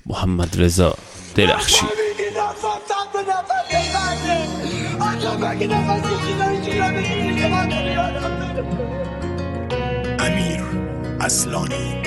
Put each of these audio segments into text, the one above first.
محمد رضا درخشی. امیر اصلانی.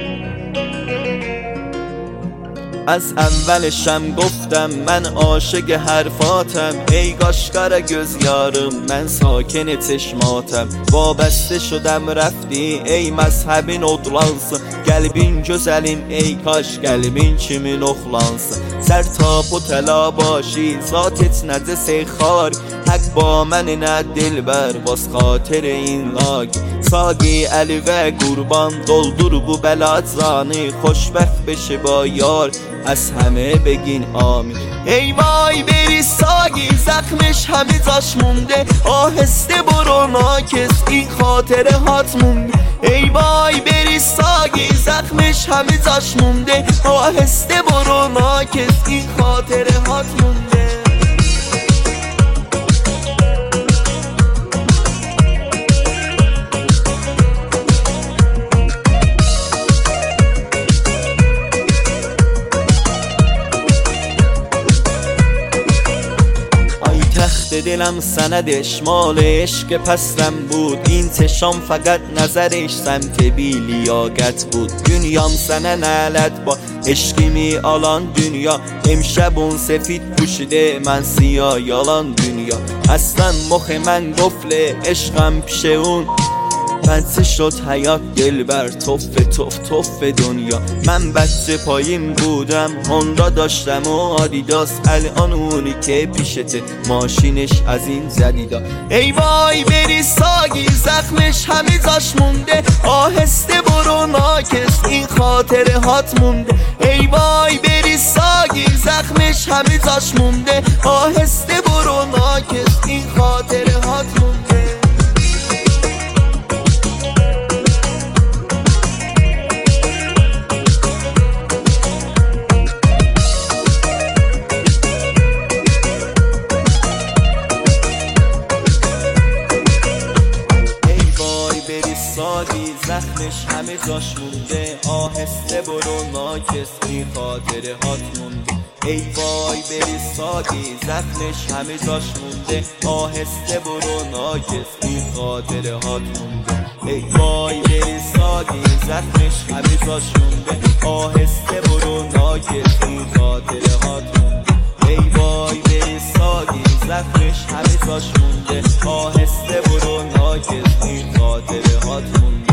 از اولشم گفتم من عاشق حرفاتم، ای گاشکار göz yarım من ساکن چشماتم. وابسته شدم رفتی ey mezhebin odlansın, qəlbin gözəlim ey kaş qəlbin kimin oxlansın. سر تا پتلا باشی ذاتت نده سیخار، حق با من نه دلبر واس خاطر این لاک. ساقی علی و قربان doldur bu بلاتزانی، خوشبخت بشه با یار از همه بگین آمین. ای وای بری ساقی زخمش همه جاش مونده، آهسته برو ناکس این خاطره هات مونده. ای وای بری ساقی زخمش همه جاش مونده، آهسته برو ناکس این خاطره هات مونده. دلم سندش مال عشق پسرم بود، این چشام فقط نظرش سمت بی لیاقت بود. dünyam sənə nələt با eşqimi alan dünya، امشب اون سفید پوشیده من سیاه yalan dünya. اصلا مخ من قفله عشقم پیش اون، بچه شد حیات دلبر توف توف توف دنیا. من بچه پایین بودم هوندا داشتم و آدیداس، الان اونی که پیشته ماشینش از این جدیدا. ای وای بری ساقی زخمش همه جاش مونده، آهسته برو ناکس این خاطره هات مونده. ای وای بری ساقی زخمش همه جاش مونده، آهسته برو ناکس این خاطره هات مونده. ساقی زخمش همه جاش مونده، آهسته برو ناکس این خاطره هات مونده. ای وای بری ساقی زخمش همه جاش مونده، آهسته برو ناکس این خاطره هات مونده. ای وای بری ساقی زخمش همه جاش مونده، آهسته برو ناکس این خاطره هات مونده. ای وای بری ساقی زخمش همه جاش مونده، آهسته برو ناکس این خاطره هات مونده.